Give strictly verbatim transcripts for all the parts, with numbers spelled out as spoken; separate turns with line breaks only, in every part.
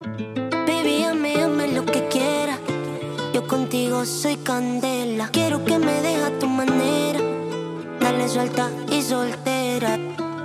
Baby, ame, ame lo que quiera. Yo contigo soy candela. Quiero que me dejes a tu manera. Dale suelta y soltera.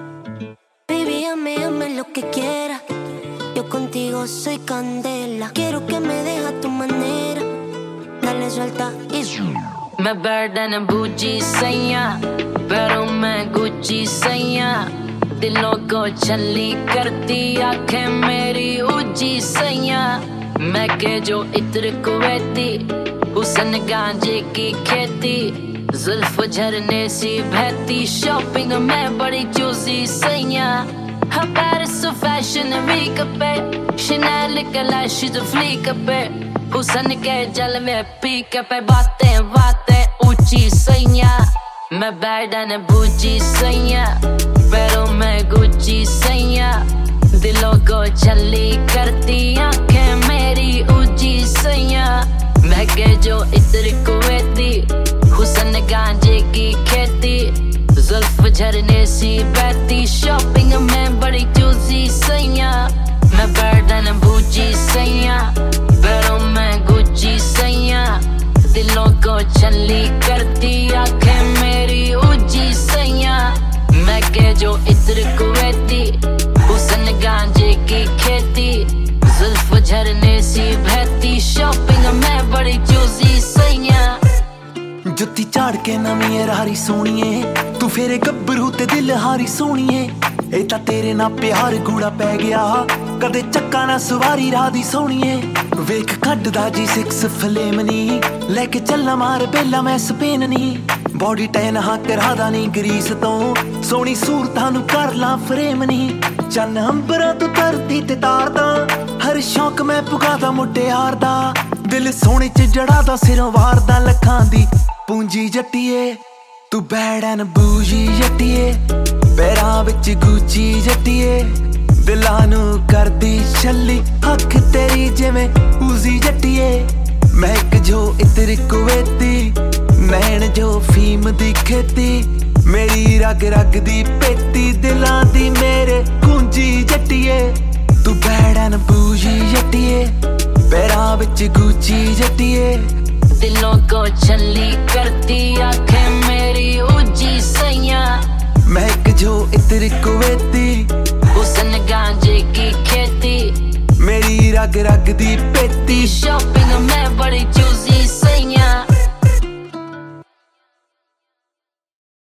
Baby, ame, ame lo que quiera. Yo contigo soy candela. Quiero que me dejes a tu manera. Dale suelta y soltera.
मैं बर्डन बूझी सैया, पैरों में Gucci सैया, दिलों को छल्ली करती आंखें मेरी ऊंची सैया। मैं के जो इत्र कुवैती, हुसन गांजे की खेती, जुल्फ झरने सी बहती, शॉपिंग में बड़ी चूजी सैया। हाँ पेरिस फैशन वीक पे, शनेल कैलाश जो फ्लीक पे, हुसन के जल में पीक पे, बातें बातें ऊंची सैया। मैं बैडन बूझी सैया, पैरों में गुच्ची सैया, दिलों को छल्ली करती आंखें मेरी ऊंची सैया। मैं के जो इत्र कुवैती, हुसन गांजे की खेती, जुल्फ झरने सी बहती, शॉपिंग में बड़ी चूजी सैया। मैं बैडन बूझी सैया, पैरों में गुच्ची सैया, दिलों को छल्ली करती आंखें मेरी ऊंची सैया। मैं के जो इत्र कुवैती, हुसन गांजे की खेती, जुल्फ झरने सी बहती, शॉपिंग में बड़ी चूजी सैया।
जुत्ती झाड़ के नवीं रारी सोणीए, तू फेरे गब्बरू ते दिल हारी सोणीए। ए तां तेरे ना प्यार गूड़ा पै गया, कदे चक्का ना सवारी राह दी सोणीए। वेख कड्डदा जी सिक्स फ्लेम नी, लेके चलना मार बेला मैं स्पेन नी। बॉडी टैन हाँ करादा नी ग्रीस तो, सोनी सूरतां नू कर ला फ्रेम नी। चन्न अंबरां तू धरती ते तारदा, हर शौक मैं पुगादा मुटियार दा। दिल सोने च जड़ादा सिरों वारदा लखां दी पूंजी जट्टिए। तू बैडन बूझी जट्टिए, पैरां विच गुच्ची जट्टिए, दिलां नू करदी छल्ली अख तेरी जिवें ऊजी जट्टिए। महक जो इत्र कुवैती, नैन जो फीम दी खेती, मेरी रग रग दी पेती, दिलां दी मेरे कुंजी जट्टिए। तू बैडन बूझी जट्टिए, पैरां विच गुच्ची जट्टिए,
दिलों को छल्ली करती आंखें मेरी ऊंची सैया।
महक जो इत्र कुवैती,
हुसन गांजे की खेती,
मेरी रग रग दी पेती,
शॉपिंग में बड़ी चूजी